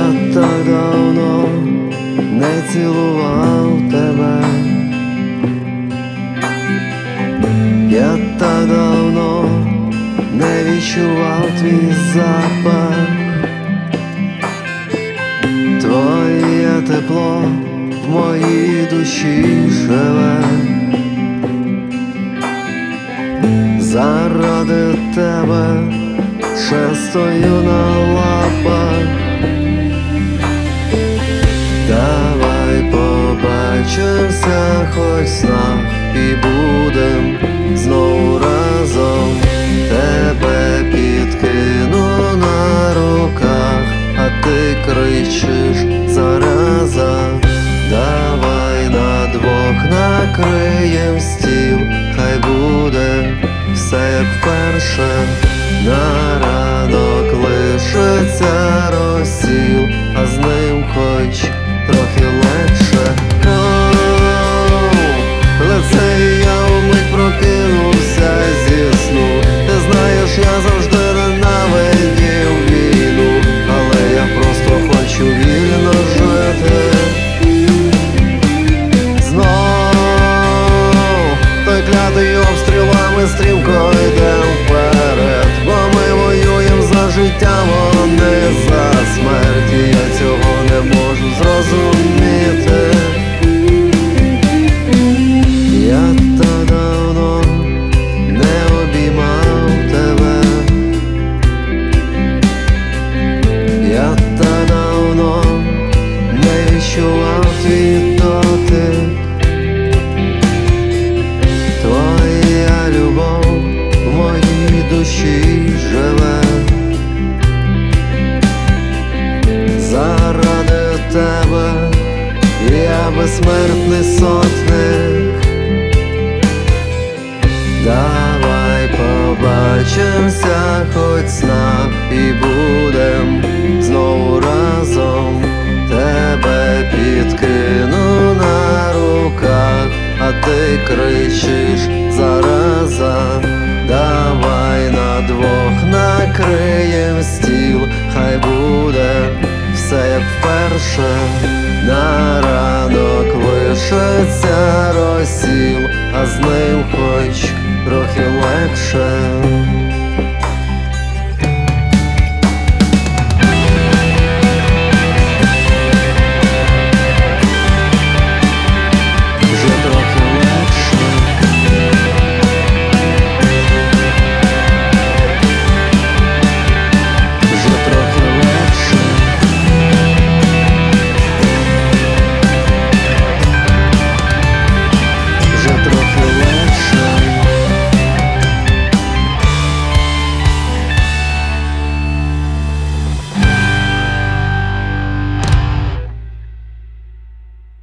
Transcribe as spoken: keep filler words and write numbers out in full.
Я так давно не цілував тебе, я так давно не відчував твій запах, твоє тепло в моїй душі живе. Заради тебе ще стою на лапах. Давай побачимося хоч в снах і будем знову разом. Тебе підкину на руках, а ти кричиш зараза. Давай на двох накриєм стіл, хай буде все як вперше. На ранок лишиться розсіл, а з ним хоч трохи легше. Оу, лице і я вмить прокинувся зі сну. Ти знаєш, я завжди ненавидів війну, але я просто хочу вільно жити. Знов той клятий обстрілами стрімко йдем вперед, бо ми воюєм за життя, вони за смерть. І я цього не можу зрозуміти. Я так давно не обіймав тебе, я так давно не відчував твій дотик. Твоя любов в моїй душі живе. Заради тебе я безсмертний сотник. Давай побачимося хоч в снах і будем знову разом. Тебе підкину на руках, а ти кричиш зараза. Давай на двох накриєм стіл, хай буде все як вперше.